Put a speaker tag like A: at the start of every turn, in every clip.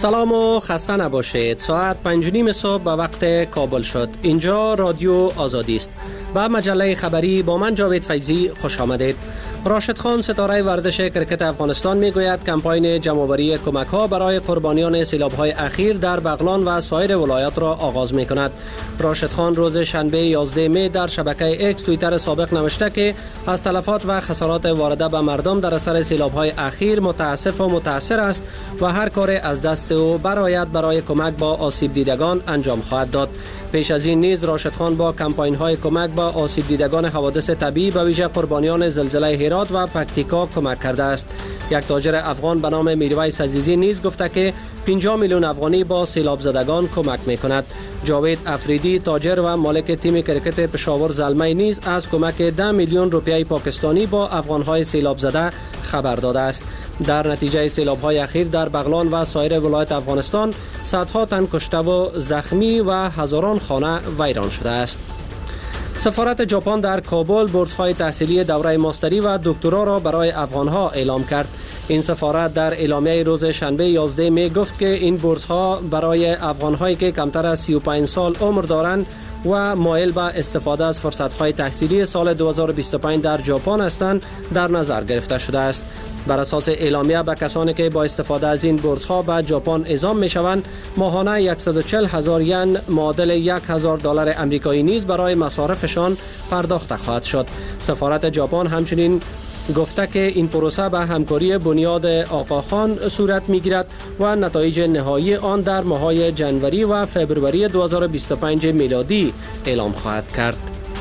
A: سلام و خسته نباشید. ساعت 5:30 صبح به وقت کابل شد. اینجا رادیو آزادی است. با مجله خبری با من جاوید فیضی خوش آمدید. راشد خان ستاره ورزش کرکت افغانستان میگوید کمپاین جمع‌آوری کمک‌ها برای قربانیان سیلاب‌های اخیر در بغلان و سایر ولایات را آغاز می‌کند. راشد خان روز شنبه 11 می در شبکه ایکس توییتر سابق نوشته که از تلفات و خسارات وارده به مردم در اثر سیلاب‌های اخیر متاسف و متأثر است و هر کار از دست او برای کمک با آسیب دیدگان انجام خواهد داد. پیش از این نیز راشد خان با کمپاین‌های کمک با آسیب دیدگان حوادث طبیعی به ویژه قربانیان زلزله هرات و پکتیکا کمک کرده است. یک تاجر افغان به نام میرویس عزیزی نیز گفته که 50 میلیون افغانی با سیلاب زدگان کمک می‌کند. جاوید افریدی تاجر و مالک تیم کرکت پشاور زلمی نیز از کمک 10 میلیون روپیه پاکستانی با افغان‌های سیلاب زده خبر داده است. در نتیجه سیلاب‌های اخیر در بغلان و سایر ولایات افغانستان صدها تن کشته و زخمی و هزاران خانه ویران شده است. سفارت ژاپن در کابل بورس‌های تحصیلی دوره ماستری و دکترا را برای افغان‌ها اعلام کرد. این سفارت در اعلامیه روز شنبه 11 می گفت که این بورس‌ها برای افغان‌هایی که کمتر از 35 سال عمر دارند و مایل به استفاده از فرصت‌های تحصیلی سال 2025 در ژاپن هستند در نظر گرفته شده است. بر اساس اعلامیه به کسانی که با استفاده از این بورس‌ها به ژاپن اعزام می‌شوند ماهانه 140,000 ین معادل $1,000 آمریکایی نیز برای مصارفشان پرداخت خواهد شد. سفارت ژاپن همچنین گفته که این پروسه به همکاری بنیاد آقاخان صورت می‌گیرد و نتایج نهایی آن در ماه‌های جنوری و فوریه 2025 میلادی اعلام خواهد کرد.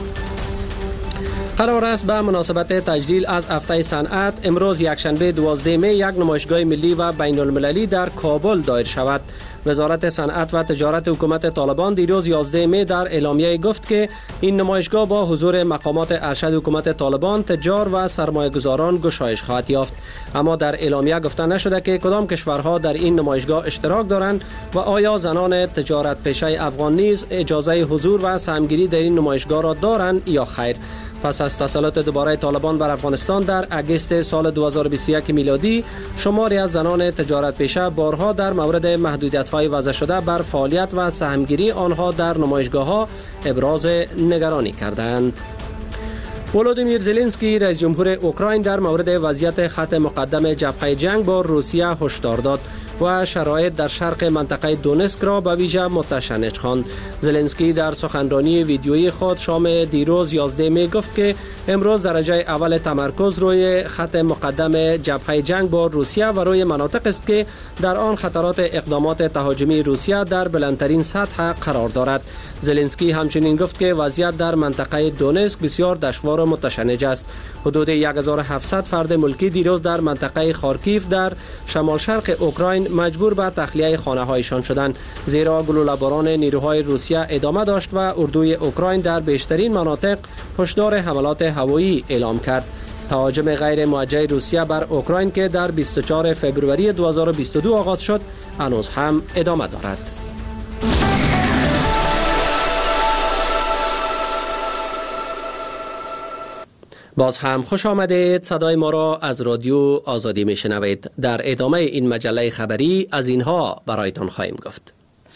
A: قرار است به مناسبت تجلیل از هفته صنعت امروز یکشنبه 12 می یک نمایشگاه ملی و بین المللی در کابل دایر شود. وزارت صنعت و تجارت حکومت طالبان دیروز 11 می در اعلامیه گفت که این نمایشگاه با حضور مقامات ارشد حکومت طالبان، تجار و سرمایه‌گذاران گشایش خواهد یافت. اما در اعلامیه گفته نشده که کدام کشورها در این نمایشگاه اشتراک دارند و آیا زنان تجارت پیشه افغان نیز اجازه حضور و سهمگیری در این نمایشگاه را دارند یا خیر. پس از تسلط دوباره طالبان بر افغانستان در اگست سال 2021 میلادی، شماری از زنان تجارت پیشه بارها در مورد محدودیت‌های وضع شده بر فعالیت و سهمگیری آنها در نمایشگاه‌ها ابراز نگرانی کردند. ولودیمیر زلنسکی رئیس جمهور اوکراین در مورد وضعیت خط مقدم جبهه جنگ با روسیه هشدار داد و شرایط در شرق منطقه دونسک را به ویژه متشنج خواند. زلنسکی در سخنرانی ویدیویی خود شام دیروز 11 می گفت که امروز درجه اول تمرکز روی خط مقدم جبهه جنگ با روسیه و روی مناطق است که در آن خطرات اقدامات تهاجمی روسیه در بلندترین سطح قرار دارد. زلنسکی همچنین گفت که وضعیت در منطقه دونسک بسیار دشوار و متشنج است. حدود 1700 فرد ملکی دیروز در منطقه خارکیف در شمال شرق اوکراین مجبور به تخلیه خانه‌هایشان شدند، زیرا گلوله‌باران نیروهای روسیه ادامه داشت و اردوی اوکراین در بیشترین مناطق هشدار حملات هوایی اعلام کرد. تهاجم غیر موجه روسیه بر اوکراین که در 24 فوریه 2022 آغاز شد هنوز هم ادامه دارد. باز هم خوش آمدید. صدای ما را از رادیو آزادی می شنوید. در ادامه این مجله خبری از اینها برایتان خواهیم گفت.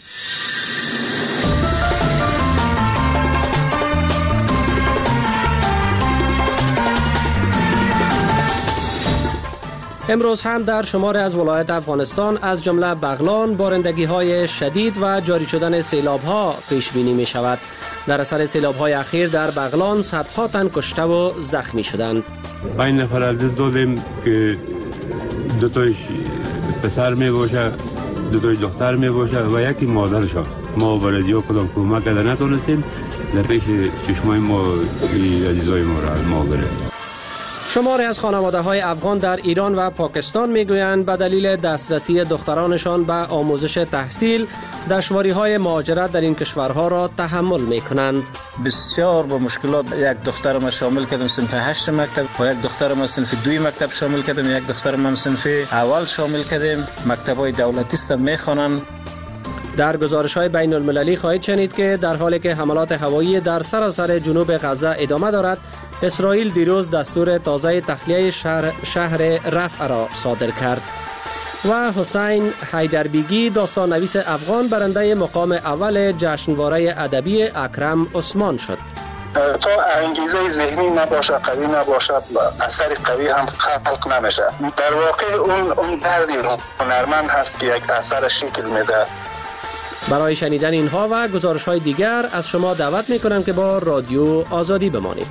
A: امروز هم در شمار از ولایات افغانستان از جمله بغلان بارندگی‌های شدید و جاری شدن سیلاب‌ها پیش بینی می شود. در اثر سیلاب‌های اخیر در بغلان صدها تن کشته و زخمی شدند.
B: 5 نفر از دادیم که دو تایش پسر می باشه، دو تایش دختر می باشه و یکی مادرش. ما بلدی‌ها کدام کمک کرده نتونستیم، در پیش چشمای ما عزیزای ما را از ما گرفت.
A: شماری از خانواده‌های افغان در ایران و پاکستان میگویند به دلیل دسترسی دخترانشان به آموزش تحصیل دشواری‌های مهاجرت در این کشورها را تحمل می‌کنند.
C: بسیار با مشکلات. یک دخترم شامل کردم صنف 8 مکتب و یک دخترم صنف 2 مکتب شامل کردم، یک دخترم هم صنف اول شامل کردم. مکتب‌های دولتی است می‌خوانند.
A: در گزارش‌های بین المللی خواهید شنید که در حالی که حملات هوایی در سراسر جنوب غزه ادامه دارد، اسرائیل دیروز دستور تازه تخلیه شهر رفح را صادر کرد. و حسین حیدربیگی داستان نویس افغان برنده مقام اول جشنواره ادبی اکرم عثمان شد.
D: تا انگیزه ذهنی نباشه، قوی نباشه، اثر قوی هم خلق نمیشه. در واقع اون دردی هنرمند هست که یک اثر شکل میده.
A: برای شنیدن اینها و گزارش‌های دیگر از شما دعوت می‌کنم که با رادیو آزادی بمانید.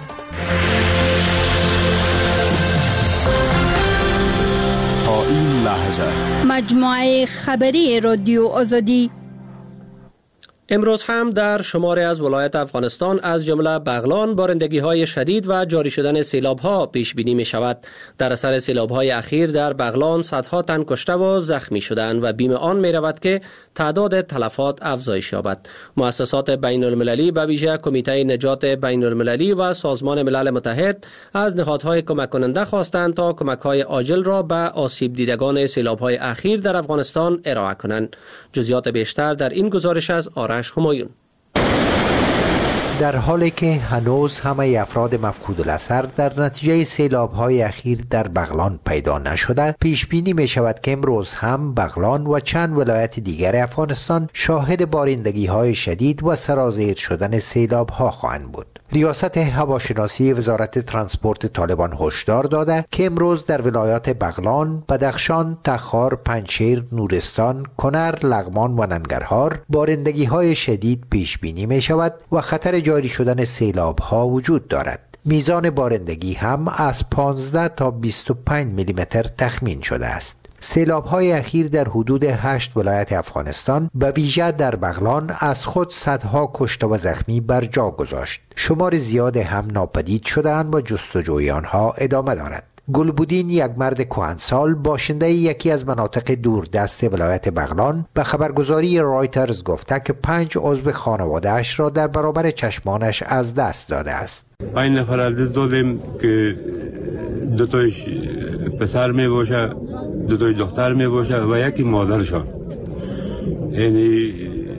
E: تا این لحظه
F: مجموعه خبری رادیو آزادی.
A: امروز هم در شماری از ولایت افغانستان از جمله بغلان بارندگی‌های شدید و جاری شدن سیلاب‌ها پیش بینی می‌شود. در اثر سیلاب‌های اخیر در بغلان صدها تن کشته و زخمی شدند و بیم آن می‌رود که تعداد تلفات افزایش یابد. مؤسسات بین‌المللی به ویژه کمیته نجات بین‌المللی و سازمان ملل متحد از نهادهای کمک کننده خواستند تا کمک‌های عاجل را به آسیب دیدگان سیلاب‌های اخیر در افغانستان ارائه کنند. جزئیات بیشتر در این گزارش از همایون.
G: در حالی که هنوز همه افراد مفقود الاثر در نتیجه سیلاب‌های اخیر در بغلان پیدا نشده، پیش بینی می شود که امروز هم بغلان و چند ولایت دیگر افغانستان شاهد بارندگی‌های شدید و سرازیر شدن سیلاب‌ها خواهند بود. ریاست هواشناسی وزارت ترانسپورت طالبان هشدار داده که امروز در ولایات بغلان، بدخشان، تخار، پنجشیر، نورستان، کنر، لغمان و ننگرهار بارندگی‌های شدید پیش بینی می شود و خطر جاری شدن سیلاب‌ها وجود دارد. میزان بارندگی هم از 15 تا 25 میلیمتر تخمین شده است. سیلاب‌های اخیر در حدود 8 ولایت افغانستان به ویژه در بغلان از خود صدها کشته و زخمی بر جا گذاشت. شمار زیاد هم ناپدید شدند و جستجوی آنها ادامه دارد. گلبودین، یک مرد کهنسال باشنده یکی از مناطق دوردست ولایت بغلان، به خبرگزاری رایترز گفته که 5 عضو خانواده‌اش را در برابر چشمانش از دست داده است.
B: 5 نفر از دست دادیم که دو تایش پسر می باشه، دو تای دختر می باشه و یکی مادرشان. یعنی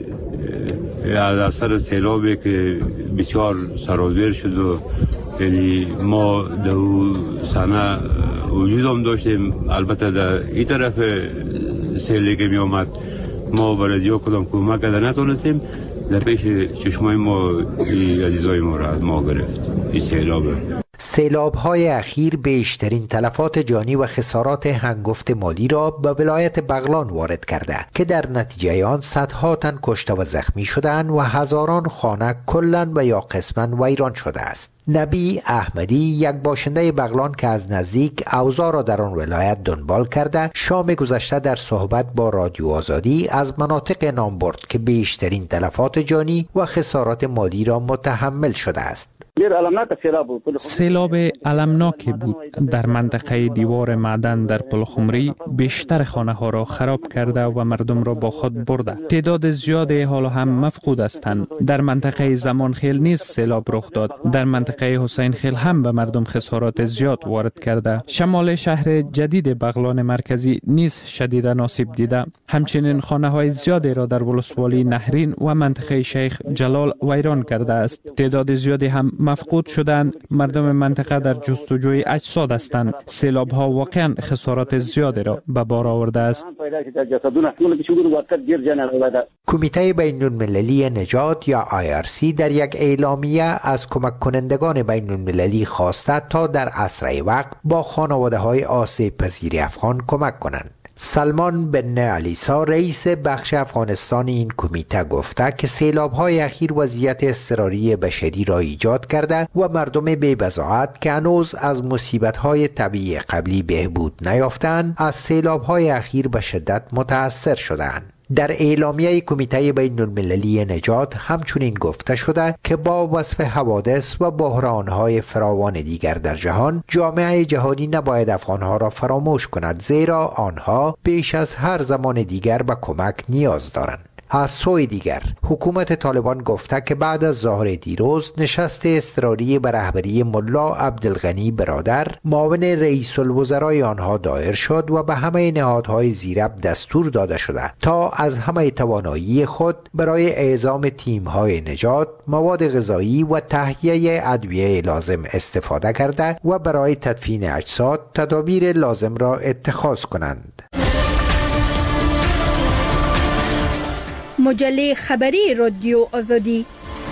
B: از اثر سیلابی که بسیار سرازیر شد و یعنی ما دو سنه وجود هم داشتیم. البته در این طرف سیلی که می آمد ما برای کدام کمک کرده نتونستیم. در پیش چشمای ما عزیزای ما را از ما گرفت این
G: سیلاب‌های اخیر بیشترین تلفات جانی و خسارات هنگفت مالی را به ولایت بغلان وارد کرده که در نتیجه آن صدها تن کشته و زخمی شدند و هزاران خانه کلاً و یا قسماً ویران شده است. نبی احمدی، یک باشنده بغلان که از نزدیک اوضاع را در آن ولایت دنبال کرده، شام گذشته در صحبت با رادیو آزادی از مناطق نام برد که بیشترین تلفات جانی و خسارات مالی را متحمل شده است.
H: سیلاب المناکی بود. در منطقه دیوار معدن در پلخمری بیشتر خانه ها را خراب کرده و مردم را با خود برده. تعداد زیادی حالا هم مفقود هستند. در منطقه زمانخیل نیز سیلاب رخ داد. در منطقه حسین خیل هم به مردم خسارات زیاد وارد کرده. شمال شهر جدید بغلان مرکزی نیز شدید آسیب دیده. همچنین خانه های زیادی را در ولسوالی نهرین و منطقه شیخ جلال ویران کرده است. تعداد زیادی هم مفقود شدند. مردم منطقه در جستجوی اجساد هستند. سیلاب ها واقعا خسارات زیادی را به بار آورده است.
G: کمیته بین‌المللی نجات یا IRC در یک اعلامیه از کمک کنندگان بین‌المللی خواسته تا در اسرع وقت با خانواده های آسیب پذیر افغان کمک کنند. سلمان بن علیسا رئیس بخش افغانستان این کمیته گفته که سیلاب‌های اخیر وضعیت اضطراری بشری را ایجاد کرده و مردم بی‌بضاعت که هنوز از مصیبت‌های طبیعی قبلی بهبود نیافتند از سیلاب‌های اخیر به شدت متأثر شدند. در اعلامیه کمیته بین‌المللی نجات همچنین گفته شده که با وصف حوادث و بحران‌های فراوان دیگر در جهان، جامعه جهانی نباید افغان‌ها را فراموش کند، زیرا آنها بیش از هر زمان دیگر به کمک نیاز دارند. از سوی دیگر حکومت طالبان گفته که بعد از ظهر دیروز نشست اضطراری به رهبری ملا عبدالغنی برادر معاون رئیس الوزرای آنها دایر شد و به همه نهادهای زیرب دستور داده شده تا از همه توانایی خود برای اعزام تیم‌های نجات، مواد غذایی و تهیه ادویه لازم استفاده کرده و برای تدفین اجساد تدابیر لازم را اتخاذ کنند.
F: مجله خبری رادیو آزادی.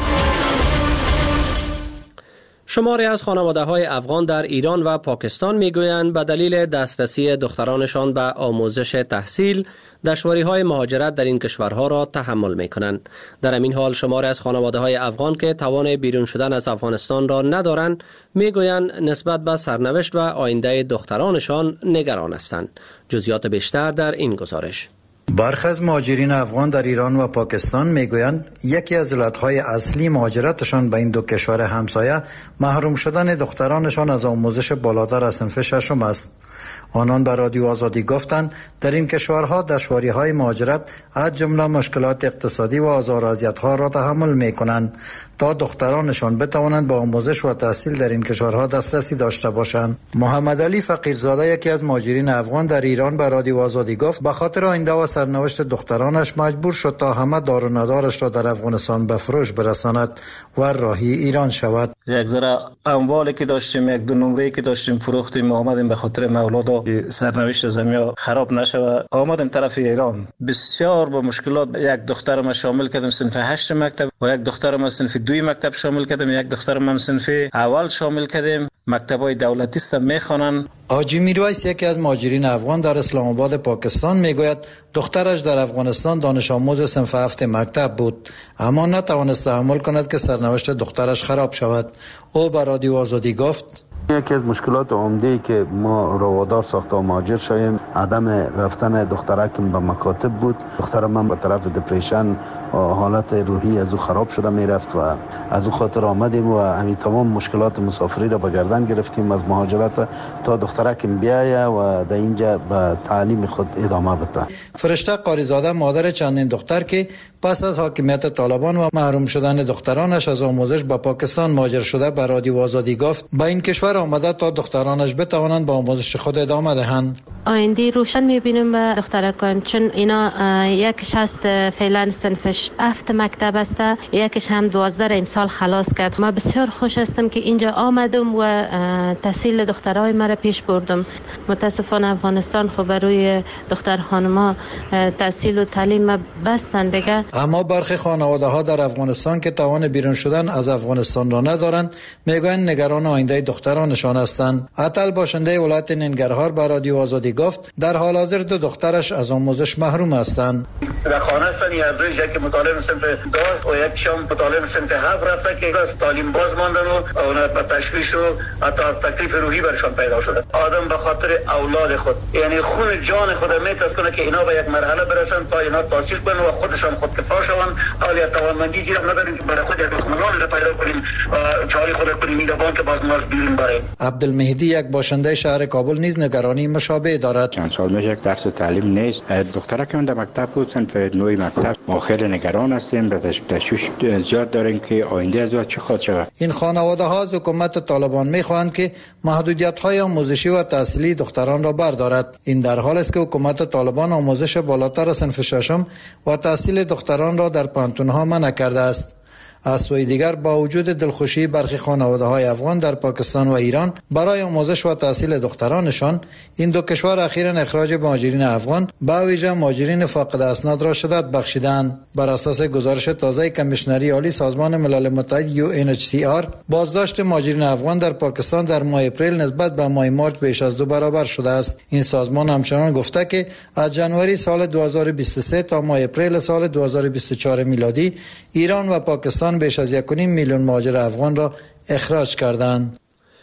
A: شماری از خانواده‌های افغان در ایران و پاکستان میگویند به دلیل دسترسی دخترانشان به آموزش تحصیل دشواری‌های مهاجرت در این کشورها را تحمل می‌کنند. در همین حال شماری از خانواده‌های افغان که توان بیرون شدن از افغانستان را ندارند میگویند نسبت به سرنوشت و آینده دخترانشان نگران هستند. جزئیات بیشتر در این گزارش.
I: برخی از مهاجرین افغان در ایران و پاکستان میگویند یکی از علتهای اصلی مهاجرتشان به این دو کشور همسایه محروم شدن دخترانشان از آموزش بالاتر از صنف ششم است. آنان به رادیو آزادی گفتند در این کشورها دشواری‌های مهاجرت از جمله مشکلات اقتصادی و آزار و اذیت‌ها را تحمل می‌کنند تا دخترانشان بتوانند به آموزش و تحصیل در این کشورها دسترسی داشته باشند. محمد علی فقیرزاده یکی از مهاجرین افغان در ایران به رادیو آزادی گفت به خاطر آینده و سرنوشت دخترانش مجبور شد تا همه دار و ندارش را در افغانستان به فروش برساند و راهی ایران شود.
C: یک ذره اموالی که داشتیم، یک دو نمره‌ای که داشتیم فروختیم، آمدیم به خاطر مولادا سرنوشت زمین خراب نشود آمدیم طرف ایران. بسیار با مشکلات. یک دخترم شامل کردم صنف 8 مکتب و یک دخترم صنف 2 مکتب شامل کردم، یک دخترم هم صنف اول شامل کردیم. مکتب‌های دولتی است میخوانند.
I: آجی میرویس یکی از مهاجرین افغان در اسلام آباد پاکستان میگوید دخترش در افغانستان دانش آموز صنف 7 مکتب بود اما نتوانست تحمل کند که سرنوشت دخترش خراب شود. او به رادیو آزادی گفت
J: یکی از مشکلات عمده‌ای که ما رو وادار ساخت تا مهاجر شویم عدم رفتن دخترکم به مکاتب بود. دخترم من به طرف دپریشن و حالت روحی از او خراب شده میرفت و از او خاطر آمدیم و همین تمام مشکلات مسافری را به گردن گرفتیم از مهاجرت تا دخترکم بیایه و در اینجا به تعلیم خود ادامه بده.
I: فرشته قاریزاده مادر چندین دختر که پس از حاکمیت طالبان و محروم شدن دخترانش از آموزش به پاکستان مهاجر شده به رادیو آزادی گفت به این کشور آمده تا دخترانش بتوانند به آموزش خود ادامه دهند.
K: آینده روشن میبینیم به دخترکان، چون اینا یکیش هست فعلا صنفش 7 مکتب است، یکیش هم 12 امسال خلاص کرد. ما بسیار خوش هستم که اینجا آمدم و تحصیل دخترای مرا پیش بردم. متاسفانه افغانستان خب روی دختر خانما تحصیل و تعلیم بستن دیگه.
I: اما برخی خانواده ها در افغانستان که توان بیرون شدن از افغانستان را ندارند میگویند نگران آینده دخترانشان هستند. عطل باشنده ولایت ننگرهار به رادیو آزادی گفت در حال حاضر دو دخترش از آموزش محروم هستند.
D: در خانه هستند، یک مطالعه صنف 2 و یک شام مطالعه صنف 7 رفته که از تعلیم باز ماندن و اونا به تشویش و حتی تکلیف روحی برشان پیدا شده. آدم به خاطر اولاد خود یعنی خون جان خود میترسونه که اینا به یک مرحله برسن تا اینا تحصیل کنن و خودشان خودکفا شوند. حالی توانمندی چیزی نداریم که برای خود یک خانمان را پیدا کنیم و جاری خود کنیم این که باز ما بیرون بریم.
I: عبدالمهدی یک باشنده شهر کابل نیز نگرانی مشابه دارد.
L: چند سال میشه یک درس تعلیم نیست. دختره که من در مکتب بود صنف 9 مکتب ما خیلی نگران هستیم، به تشویش زیاد داریم که آینده از چه خواهد شود.
I: این خانواده ها از حکومت طالبان میخواهند که محدودیت های آموزشی و تحصیلی دختران را بردارد. این در حال است که حکومت طالبان آموزش بالاتر از صنف 6 و تحصیل دختران را در پانتون‌ها منع کرده است. از سوی دیگر با وجود دلخوشی برخی خانواده‌های افغان در پاکستان و ایران برای آموزش و تحصیل دخترانشان، این دو کشور اخیراً اخراج مهاجرین افغان به ویژه مهاجرین فاقد اسناد را شدت بخشیدند. بر اساس گزارش تازه کمیشنری عالی سازمان ملل متحد UNHCR، بازداشت مهاجرین افغان در پاکستان در ماه اپریل نسبت به ماه مارچ بیش از 2 برابر شده است. این سازمان همچنان گفته که از جنوری سال 2023 تا ماه اپریل سال 2024 میلادی ایران و پاکستان بیش از 1.5 میلیون مهاجر افغان را اخراج کردند.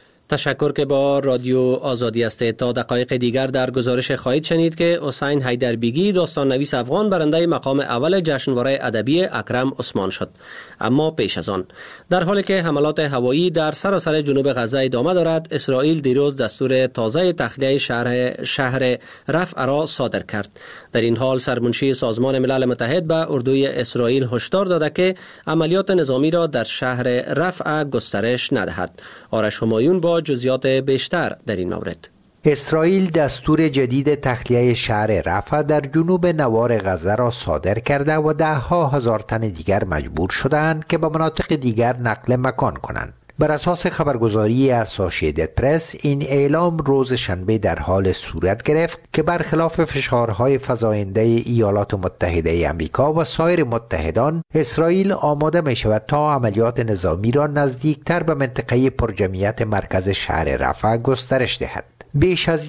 A: تشکر که با رادیو آزادی هستید. تا دقایق دیگر در گزارش خواهید شنید که حسین حیدربیگی داستان نویس افغان برنده مقام اول جشنواره ادبی اکرم عثمان شد. اما پیش از آن، در حالی که حملات هوایی در سراسر جنوب غزه ادامه دارد، اسرائیل دیروز دستور تازه تخلیه شهر رفح را صادر کرد. در این حال سرمنشی سازمان ملل متحد به اردوی اسرائیل هشدار داده که عملیات نظامی را در شهر رفح گسترش ندهد. آرش همایون با جزئیات بیشتر در این مورد.
G: اسرائیل دستور جدید تخلیه شهر رفح در جنوب نوار غزه را صادر کرده و 10,000 تن دیگر مجبور شدند که به مناطق دیگر نقل مکان کنند. بر اساس خبرگزاری اسوسییتد پرس، این اعلام روز شنبه در حال صورت گرفت که برخلاف فشارهای فزاینده ایالات متحده آمریکا و سایر متحدان، اسرائیل آماده می شود تا عملیات نظامی را نزدیکتر به منطقه پرجمعیت مرکز شهر رفح گسترش دهد. بیش از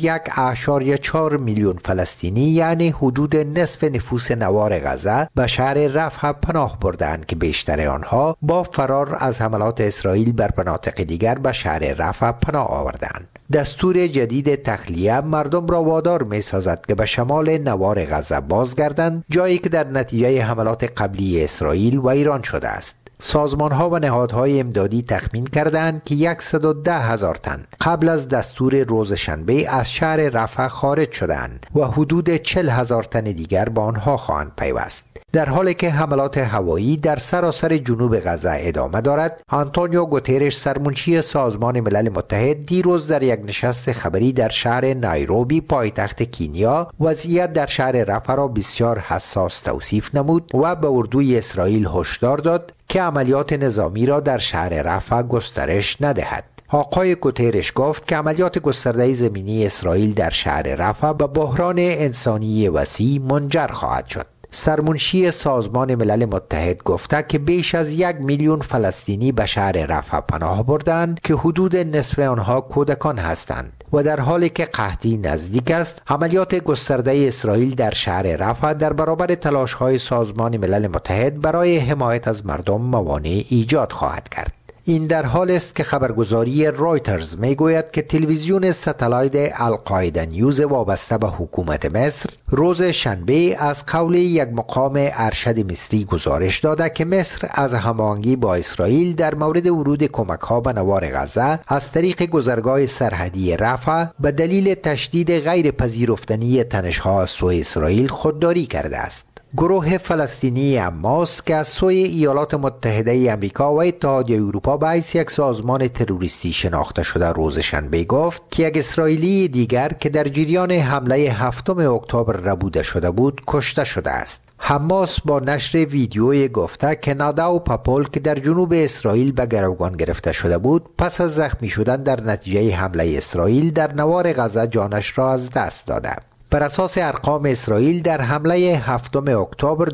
G: 1.4 میلیون فلسطینی، یعنی حدود نصف نفوس نوار غزه، به شهر رفح پناه بردند که بیشتر آنها با فرار از حملات اسرائیل بر مناطق دیگر به شهر رفح پناه آوردند. دستور جدید تخلیه مردم را وادار می سازد که به شمال نوار غزه بازگردند، جایی که در نتیجه حملات قبلی اسرائیل و ایران شده است. سازمان‌ها و نهادهای امدادی تخمین کردند که 110,000 تن قبل از دستور روز شنبه از شهر رفح خارج شدند و حدود 40,000 تن دیگر به آنها خواهند پیوست. در حالی که حملات هوایی در سراسر جنوب غزه ادامه دارد، آنتونیو گوترش، سرمنشی سازمان ملل متحد، دیروز در یک نشست خبری در شهر نایروبی پایتخت کینیا وضعیت در شهر رفح را بسیار حساس توصیف نمود و به اردوی اسرائیل هشدار داد که عملیات نظامی را در شهر رفح گسترش ندهد. آقای گوترش گفت که عملیات گسترده زمینی اسرائیل در شهر رفح به بحران انسانی وسیع منجر خواهد شد. سرمنشی سازمان ملل متحد گفته که بیش از 1 میلیون فلسطینی به شهر رفح پناه بردند که حدود نصف آنها کودکان هستند و در حالی که قحطی نزدیک است، عملیات گسترده اسرائیل در شهر رفح در برابر تلاش‌های سازمان ملل متحد برای حمایت از مردم موانع ایجاد خواهد کرد. این در حال است که خبرگزاری رایترز میگوید که تلویزیون ستالایت القاعده نیوز وابسته به حکومت مصر روز شنبه از قول یک مقام ارشد مصری گزارش داده که مصر از هماهنگی با اسرائیل در مورد ورود کمک‌ها به نوار غزه از طریق گذرگاه سرحدی رفح به دلیل تشدید غیر پذیرفتنی تنش‌ها از سوی اسرائیل خودداری کرده است. گروه فلسطینی حماس که از سوی ایالات متحده آمریکا و اتحادیه اروپا به حیث یک سازمان تروریستی شناخته شده روز شنبه گفت که یک اسرائیلی دیگر که در جریان حمله 7 اکتبر ربوده شده بود کشته شده است. حماس با نشر ویدیوی گفته که ناداو پاپول که در جنوب اسرائیل به گروگان گرفته شده بود، پس از زخمی شدن در نتیجه حمله اسرائیل در نوار غزه جانش را از دست داده. بر اساس ارقام اسرائیل در حمله 7 اکتبر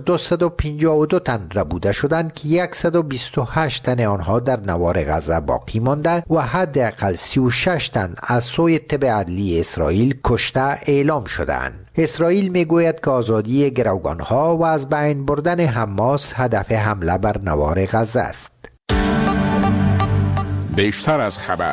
G: 252 تن ربوده شدند که 128 تن آنها در نوار غزه باقی مانده و حداقل 36 تن از سوی طب عدلی اسرائیل کشته اعلام شدند. اسرائیل میگوید که آزادی گروگانها و از بین بردن حماس هدف حمله بر نوار غزه است.
E: بیشتر از خبر.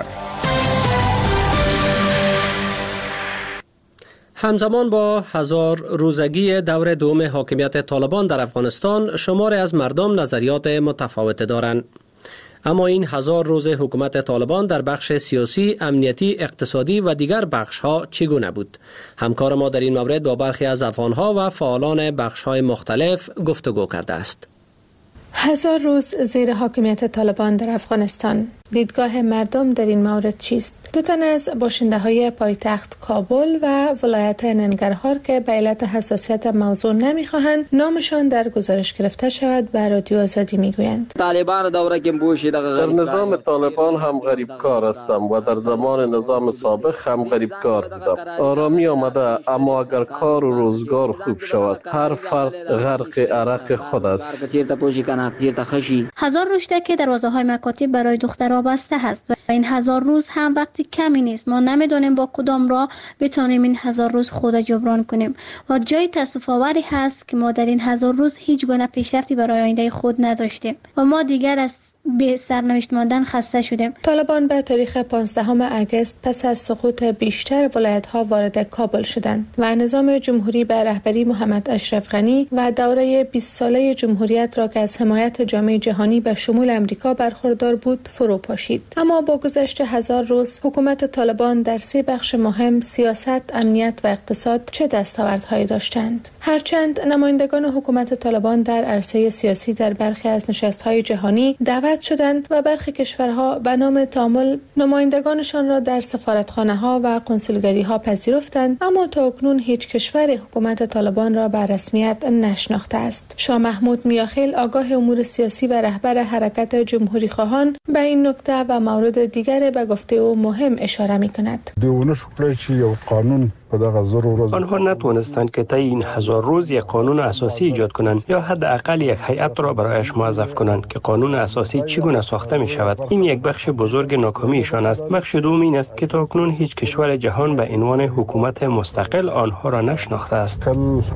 A: همزمان با 1000 روزگی دور دوم حاکمیت طالبان در افغانستان، شماری از مردم نظریات متفاوت دارند. اما این 1000 روز حکومت طالبان در بخش سیاسی، امنیتی، اقتصادی و دیگر بخش‌ها چگونه بود؟ همکار ما در این مورد با برخی از افغان‌ها و فعالان بخش‌های مختلف گفتگو کرده است.
M: 1000 روز زیر حاکمیت طالبان در افغانستان، دیدگاه مردم در این مورد چیست؟ دو تن از باشنده‌های پایتخت کابل و ولایت ننگرهار که به علت حساسیت موضوع نمی‌خواهند نامشان در گزارش گرفته شود به رادیو آزادی میگویند.
N: طالبان دوره که بوشی در نظام طالبان هم غریبکار هستم و در زمان نظام سابق هم غریبکار بودم. آرامی آمده، اما اگر کار و روزگار خوب شود، هر فرد غرق عرق خود است.
O: 1000 روزه که دروازه‌های مکاتب برای دخترها بسته است و این 1000 روز هم وقتی کمی نیست. ما نمیدونیم با کدام راه بتونیم این 1000 روز خود جبران کنیم و جای تأسف آوری هست که ما در این 1000 روز هیچ گونه پیشرفتی برای آینده خود نداشتیم و ما دیگر از به سرنوشت ماندن خسته شدیم.
M: طالبان به تاریخ 15 اگست پس از سقوط بیشتر ولایت‌ها وارد کابل شدند و نظام جمهوری به رهبری محمد اشرف غنی و دوره 20 ساله جمهوریت را که از حمایت جامعه جهانی به شمول امریکا برخوردار بود فرو پاشید. اما با گذشت 1000 روز حکومت طالبان در 3 بخش مهم، سیاست، امنیت و اقتصاد، چه دستاوردهایی داشتند؟ هرچند نمایندگان حکومت طالبان در عرصه سیاسی در برخی از نشست‌های جهانی دعوت دعوت شدند و برخی کشورها به نام تعامل نمایندگانشان را در سفارتخانه‌ها و کنسولگری‌ها پذیرفتند، اما تاکنون هیچ کشور حکومت طالبان را به رسمیت نشناخته است. شاه محمود میاخیل آگاه امور سیاسی و رهبر حرکت جمهوری خواهان به این نکته و مورد دیگر به گفته او مهم اشاره می‌کند.
P: آنها نتوانستند که طی این 1000 روز یک قانون اساسی ایجاد کنند یا حداقل یک هیئت را برایش موظف کنند که قانون اساسی چگونه ساخته می شود. این یک بخش بزرگ ناکامیشان است. بخش دوم این است که تاکنون هیچ کشور جهان به عنوان حکومت مستقل آنها را نشناخته است.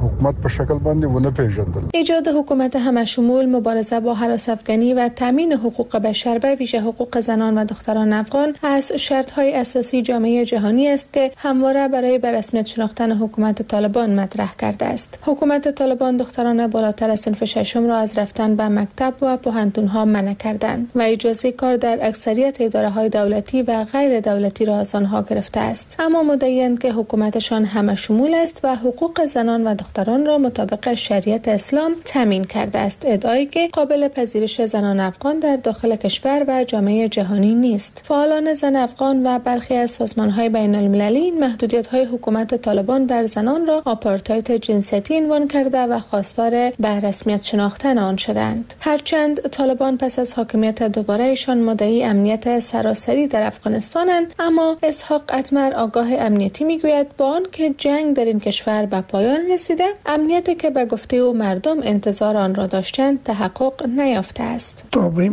M: ایجاد حکومت همشمول، مبارزه با هراس‌افکنی و تامین حقوق بشر به ویژه حقوق زنان و دختران افغان از شرط‌های اساسی جامعه جهانی است که همواره برای رسمیت شناختن حکومت طالبان مطرح کرده است. حکومت طالبان دختران بالاتر از صنف ششم را از رفتن به مکتب و پوهنتون‌ها منع کردند و اجازه کار در اکثریت اداره‌های دولتی و غیر دولتی را از آنها گرفته است. اما مدعی‌اند که حکومتشان همه شمول است و حقوق زنان و دختران را مطابق شریعت اسلام تامین کرده است، ادعایی که قابل پذیرش زنان افغان در داخل کشور و جامعه جهانی نیست. فعالان زن افغان و برخی از سازمان‌های بین‌المللی این محدودیت‌های حکومت طالبان بر زنان را آپارتاید جنسیتی عنوان کرده و خواستار به رسمیت شناختن آن شدند. هرچند طالبان پس از حاکمیت دوبارهشان مدعی امنیت سراسری در افغانستانند، اما اسحاق اتمر آگاه امنیتی میگوید با آنکه جنگ در این کشور به پایان رسیده، امنیتی که به گفته او مردم انتظار آن را داشتند تحقق نیافته است.
Q: تا به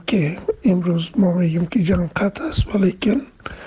Q: امروز ما میگیم که جنگ قطع است، ولیکن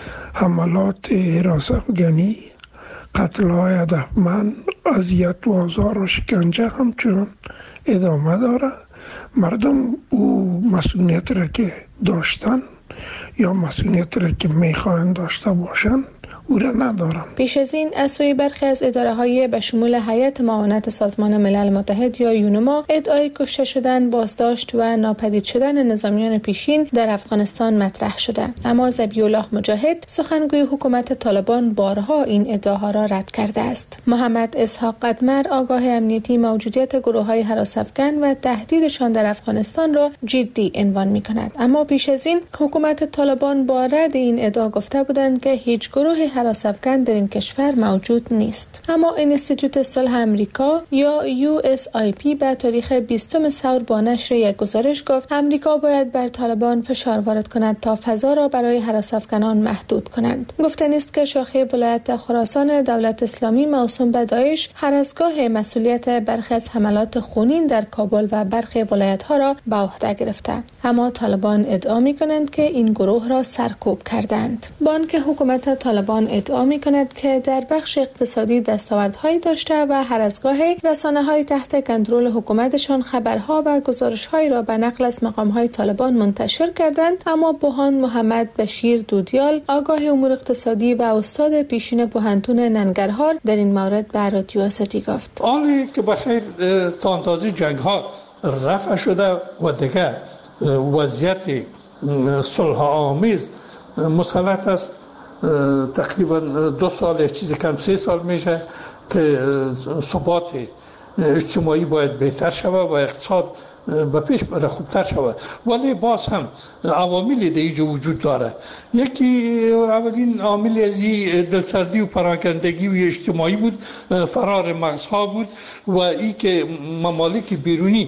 Q: حملات هراس‌افکنی، قتل‌های هدفمند، اذیت و آزار و شکنجه همچنان ادامه داره. مردم او مسئولیت را که داشتن یا مسئولیت را که میخواهند داشته باشند او را ندارم.
M: پیش از این از سوی برخی از اداره‌های به شمول هیئت معاونت سازمان ملل متحد یا یونما ادعای کشته شدن، بازداشت و ناپدید شدن نظامیان پیشین در افغانستان مطرح شده، اما ذبیح‌الله مجاهد سخنگوی حکومت طالبان بارها این ادعاها را رد کرده است. محمد اسحاق اتمر آگاه امنیتی موجودیت گروه‌های هراس‌افکن و تهدیدشان در افغانستان را جدی عنوان می‌کند، اما پیش از این حکومت طالبان با رد این ادعا گفته بودند که هیچ گروه هراس‌افکن در این کشور موجود نیست. اما اینستیتوت صلح امریکا یا USIP به تاریخ 20 ثور با نشر یک گزارش گفت امریکا باید بر طالبان فشار وارد کند تا فضا را برای هراس‌افکنان محدود کنند. گفتنی است که شاخه ولایت خراسان دولت اسلامی موسوم به داعش هر از گاه مسئولیت برخی از حملات خونین در کابل و برخی ولایت‌ها را به عهده گرفته، اما طالبان ادعا می‌کنند که این گروه را سرکوب کردند. بانک حکومت طالبان ادعا می‌کند که در بخش اقتصادی دستاوردهایی داشته و هر از گاهی رسانه‌های تحت کنترل حکومتشان خبرها و گزارش‌هایی را به نقل از مقام‌های طالبان منتشر کردند، اما بوهان محمد بشیر دودیال آگاه امور اقتصادی و استاد پیشین پوهنتون ننگرهار در این مورد به رادیو آزادی گفت:
R: آنی که بخیر تاندازی جنگ‌ها رفع شده و دیگه وضعیت صلح آمیز مسلط است. تقریبا 2 سال چیزی کم 3 سال میشه که ثبات اجتماعی باید بهتر شود و اقتصاد به پیش بره، خوبتر شود، ولی باز هم عواملی در اینجا وجود داره. یکی اولین عامل ازی دلسردی و پراکندگی و اجتماعی بود، فرار مغزها بود و ای که ممالک بیرونی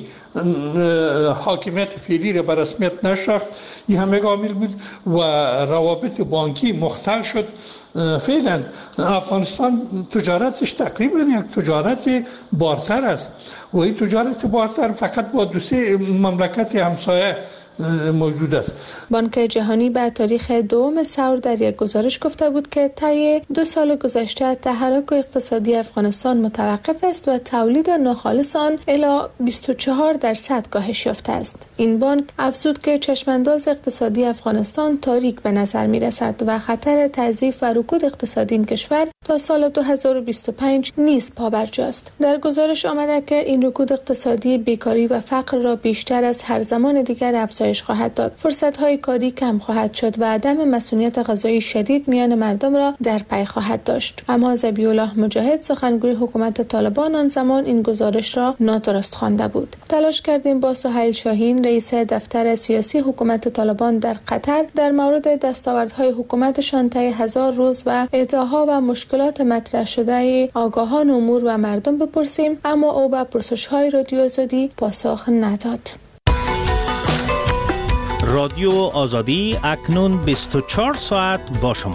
R: حاکمیت فعلی را به رسمیت نشناخت، این همه عامل بود و روابط بانکی مختل شد. فعلا افغانستان تجارتش تقریبا یک تجارت بارتر است و این تجارت بارتر فقط با 2 مملکت همسایه موجود است.
M: بانک جهانی به تاریخ 2 ثور در یک گزارش گفته بود که طی 2 سال گذشته تحرک اقتصادی افغانستان متوقف است و تولید ناخالص آن الی 24% کاهش یافته است. این بانک افزود که چشمانداز اقتصادی افغانستان تاریک به نظر می رسد و خطر تضعیف و رکود اقتصادی این کشور تا سال 2025 نیز پابرجاست. در گزارش آمده که این رکود اقتصادی بیکاری و فقر را بیشتر از هر زمان دیگر افزایش افزایش خواهد داد. فرصت‌های کاری کم خواهد شد و عدم مسئولیت غذایی شدید میان مردم را در پی خواهد داشت. اما ذبیح الله مجاهد سخنگوی حکومت طالبان آن زمان این گزارش را نادرست خوانده بود. تلاش کردیم با سهیل شاهین رئیس دفتر سیاسی حکومت طالبان در قطر در مورد دستاوردهای حکومتشان طی 1000 روز و ادعاها و مشکلات مطرح شده آگاهان امور و مردم بپرسیم، اما او به پرسش‌های رادیو آزادی پاسخ نداد.
S: رادیو آزادی اکنون 24 ساعت با شما.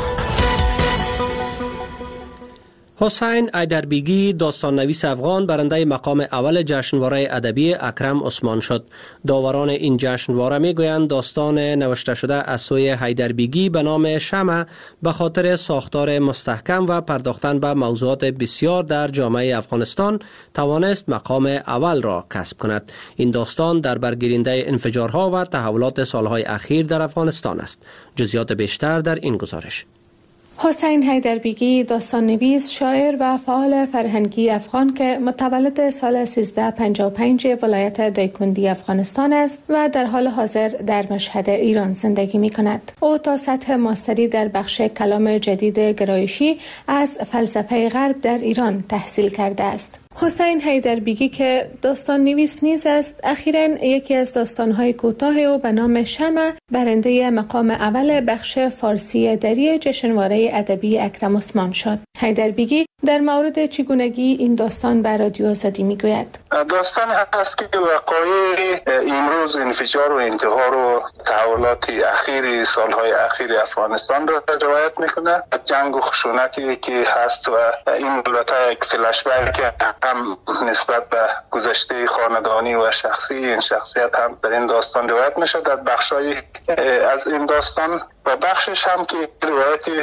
A: حسین حیدربیگی داستان نویس افغان برنده مقام اول جشنواره ادبی اکرم عثمان شد. داوران این جشنواره میگویند داستان نوشته شده از سوی حیدربیگی به نام شمع به خاطر ساختار مستحکم و پرداختن به موضوعات بسیار در جامعه افغانستان توانست مقام اول را کسب کند. این داستان در برگیرنده انفجارها و تحولات سالهای اخیر در افغانستان است. جزئیات بیشتر در این گزارش.
M: حسین حیدربیگی داستان نویس، شاعر و فعال فرهنگی افغان که متولد سال 1355 ولایت دایکندی افغانستان است و در حال حاضر در مشهد ایران زندگی می کند. او تا سطح ماستری در بخش کلام جدید گرایشی از فلسفه غرب در ایران تحصیل کرده است. حسین حیدربیگی که داستان نویس نیز است، اخیراً یکی از داستان‌های کوتاه او به نام شمع برنده مقام اول بخش فارسی دری جشنواره ادبی اکرم عثمان شد. حیدربیگی در مورد چگونگی این داستان به رادیو آزادی میگوید.
T: داستان هست که وقایع امروز انفجار و انتحار و تحولات اخیر سالهای اخیر افغانستان را روایت میکنه. جنگ و خشونتی که هست و این البته یک فلش بک هم نسبت به گذشته خاندانی و شخصی این شخصیت هم در این داستان روایت میشه. در بخشای از این داستان و بخشش هم که روایت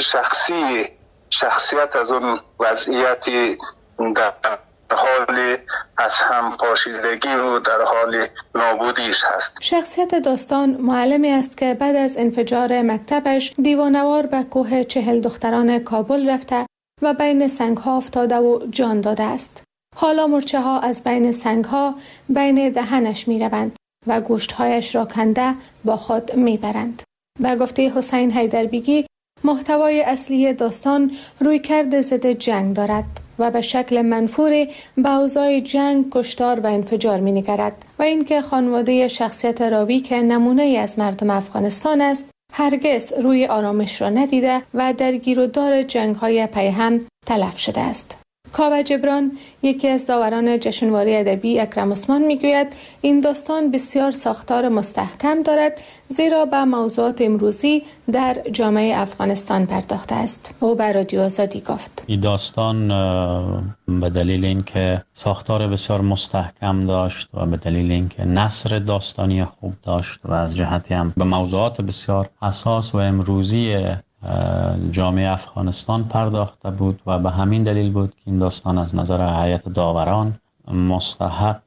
T: شخصیت از اون وضعیتی در حال از هم پاشیدگی و در حال نابودیش هست.
M: شخصیت داستان معلمی است که بعد از انفجار مکتبش دیوانوار به کوه 40 دختران کابل رفته و بین سنگ‌ها افتاده و جان داده است. حالا مرچه ها از بین سنگ ها بین دهنش می روند و گوشت هایش را کنده با خود می برند. به گفته حسین حیدربیگی محتوای اصلی داستان رویکرد ضد جنگ دارد و به شکل منفور به اوضاع جنگ، کشتار و انفجار می نگرد و اینکه خانواده شخصیت راوی که نمونه از مردم افغانستان است هرگز روی آرامش را ندیده و در گیرودار جنگ های پیهم تلف شده است. کاوه جبران یکی از داوران جشنواره ادبی اکرم عثمان میگوید این داستان بسیار ساختار مستحکم دارد زیرا به موضوعات امروزی در جامعه افغانستان پرداخته است. او به رادیو آزادی گفت
U: این داستان به دلیل اینکه ساختار بسیار مستحکم داشت و به دلیل اینکه نثر داستانی خوب داشت و از جهتی هم به موضوعات بسیار حساس و امروزی جامعه افغانستان پرداخته بود و به همین دلیل بود که این داستان از نظر هیئت داوران مستحق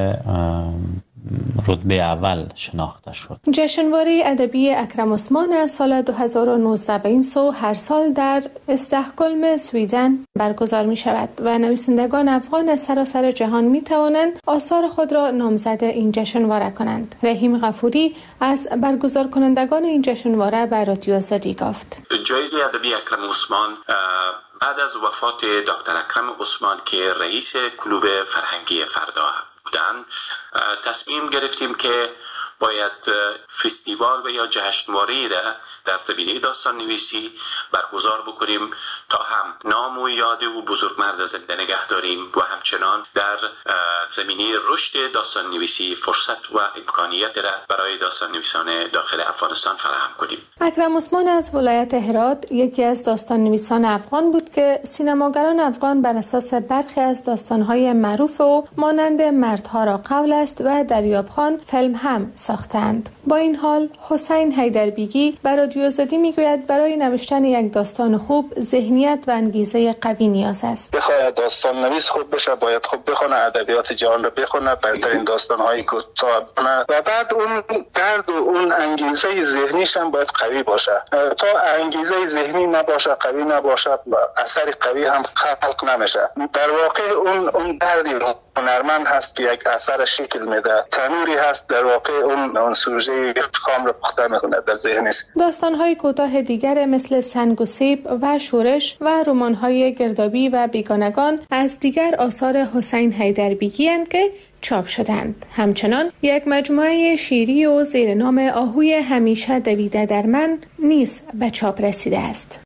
U: رتبه اول شناخته شد.
M: جشنواره ادبی اکرم عثمان از سال 2019 به این سو هر سال در استکهلم سویدن برگزار می شود و نویسندگان افغان از سراسر جهان می توانند آثار خود را نامزد این جشنواره کنند. رحیم غفوری از برگزار کنندگان این جشنواره به رادیو آزادی گفت.
V: جایزه ادبی اکرم عثمان بعد از وفات دکتر اکرم عثمان که رئیس کلوب فرهنگی فردا بودند تصمیم گرفتیم که باید فستیوال و یا جشنواره‌ای در زمینه داستان نویسی برگزار بکنیم تا هم نام و یاد او بزرگمرد زنده نگه داریم و همچنان در زمینه رشد داستان نویسی فرصت و امکانیت را برای داستان نویسان داخل افغانستان فراهم کنیم.
M: اکرم عثمان از ولایت هرات یکی از داستان نویسان افغان بود که سینماگران افغان بر اساس برخی از داستان‌های معروف او مانند مردها را قول است و دریابخان فیلم هم ساختند. با این حال حسین حیدربیگی بر رادیو آزادی میگوید برای نوشتن یک داستان خوب ذهنیت و انگیزه قوی نیاز است.
T: بخواهد داستان نویس خوب بشه باید خوب بخونه، ادبیات جهان رو بخونه، بهترین داستان‌های کوتاه و بعد اون درد و اون اون انگیزه ذهنیش هم باید قوی باشه. تا انگیزه ذهنی نباشه، قوی نباشه، اثر قوی هم خلق نمیشه. در واقع اون دردی هنرمند هست که یک اثر شکل میده، تنوری هست در واقع اون سوژه خام رو پخته میکنه در ذهنش.
M: داستان‌های کوتاه دیگر مثل سنگ و سیب و شورش و رمان‌های گردابی و بیگانگان از دیگر آثار حسین حیدربیگی اند که چاپ شدند. همچنان یک مجموعه شیری و زیر نام آهوی همیشه دویده در من نیز به چاپ رسیده است.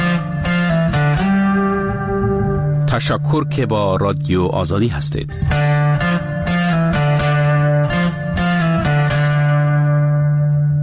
E: تشکر که با رادیو آزادی هستید.